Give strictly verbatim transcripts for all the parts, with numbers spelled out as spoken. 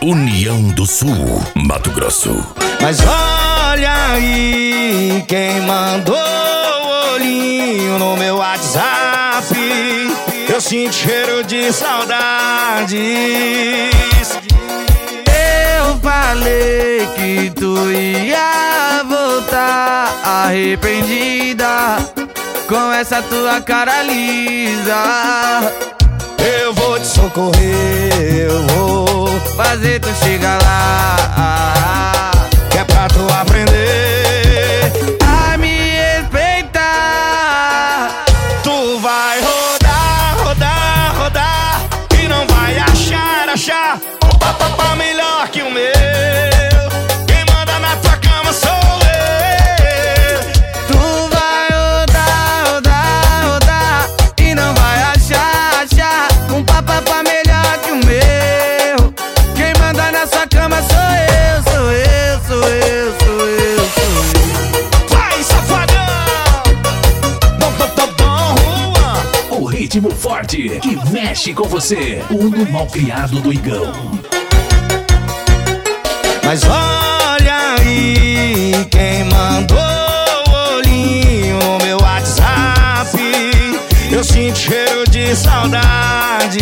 União do Sul, Mato Grosso. Mas olha aí quem mandou o olhinho no meu WhatsApp. Eu sinto cheiro de saudades. Eu falei que tu ia voltar arrependida com essa tua cara lisa. Eu vou te socorrer, eu vou fazer tu chegar lá, que é pra tu aprender a me respeitar. Tu vai rodar, rodar, rodar e não vai achar, achar um papapá melhor que o meu. Quem manda na tua cama sou eu. Tu vai rodar, rodar, rodar e não vai achar, achar um papapá melhor que o meu. Quem manda na sua cama sou eu, sou eu, sou eu, sou eu, sou eu. Vai, safadão! Bom, bom, bom, bom, Juan. O ritmo forte que mexe com você. O no malcriado do Igão. Mas olha aí quem mandou o olhinho no meu WhatsApp. Eu sinto cheiro de saudades.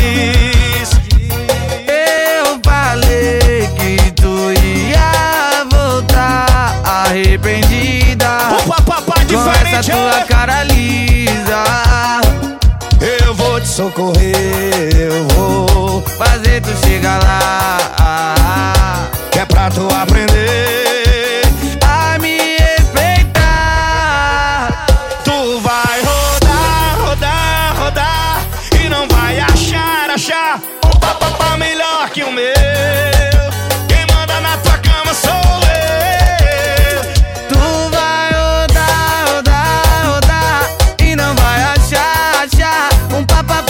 Eu falei que tu ia voltar arrependida Opa, papai, com essa tua cara lisa. Eu vou te socorrer, eu vou fazer tu chegar lá, que é pra tu aprender a me respeitar. Tu vai rodar, rodar, rodar e não vai achar, achar um papapá melhor que o meu. Quem manda na tua cama sou eu. Tu vai rodar, rodar, rodar e não vai achar, achar um papapá